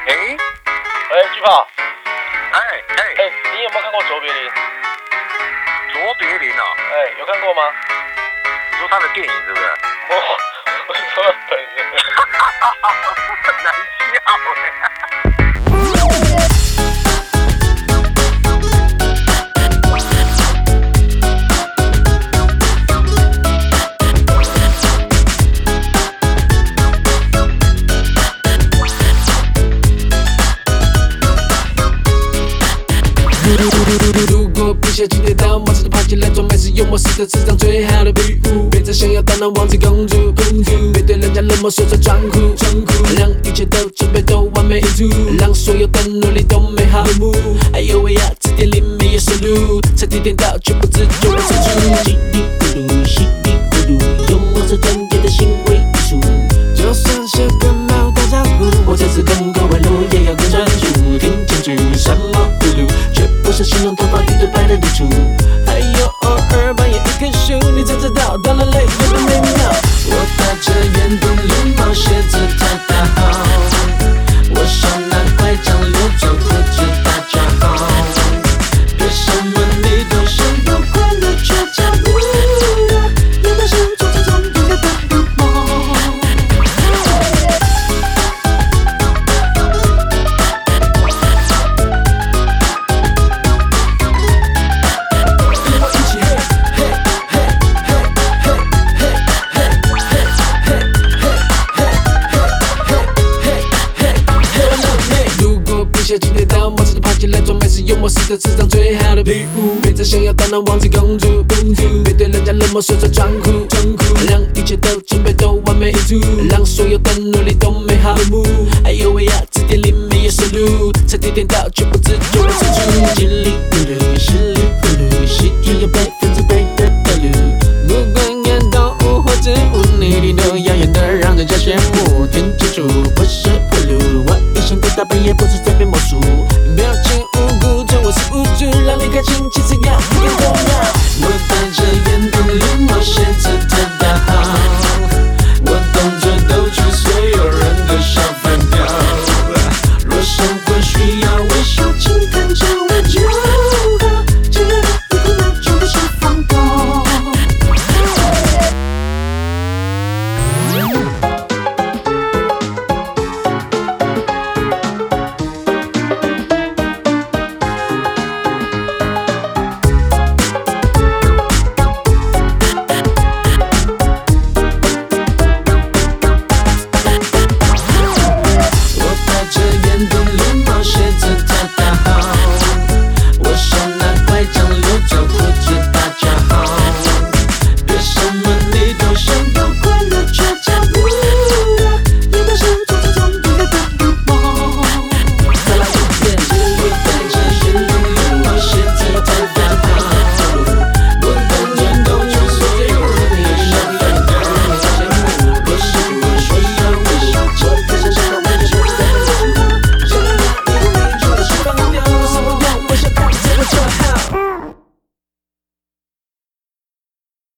巨炮， 你有没有看过卓别林？ 卓别林哦， 有看过吗？ 你说他的电影是不是？ 我说本人。 很难笑哎。 如果不小心跌倒，马上就爬起来装没事幽默是个智障最好的礼物。别再想要当那王子公主，别对人家冷漠说着装酷，让一切都准备都完美无误，让所有的努力都美好落幕。哎呦喂呀，字典里没有收录，彻底颠倒却不知就会输出。稀里糊涂，稀里糊涂，幽默是专业的行为艺术。就算是个猫打招呼，我这次跟各位录也要更专注，听清楚什么葫芦。不是形容头发一对白的露出，还有偶尔扮演一棵树，你才知道当然累有多美妙。我戴着圆墩绿帽，鞋子太大号，我手拿拐杖，留着胡子大家好。别什么你都想要快乐，却找不到，有的是做这种应该的入梦。下去跌倒，马上就爬起来，装没事幽默是个智障最好的礼物。别再想要当那王子公主，别对人家冷漠说着装酷，让一切都准备都完美无误，让所有的努力都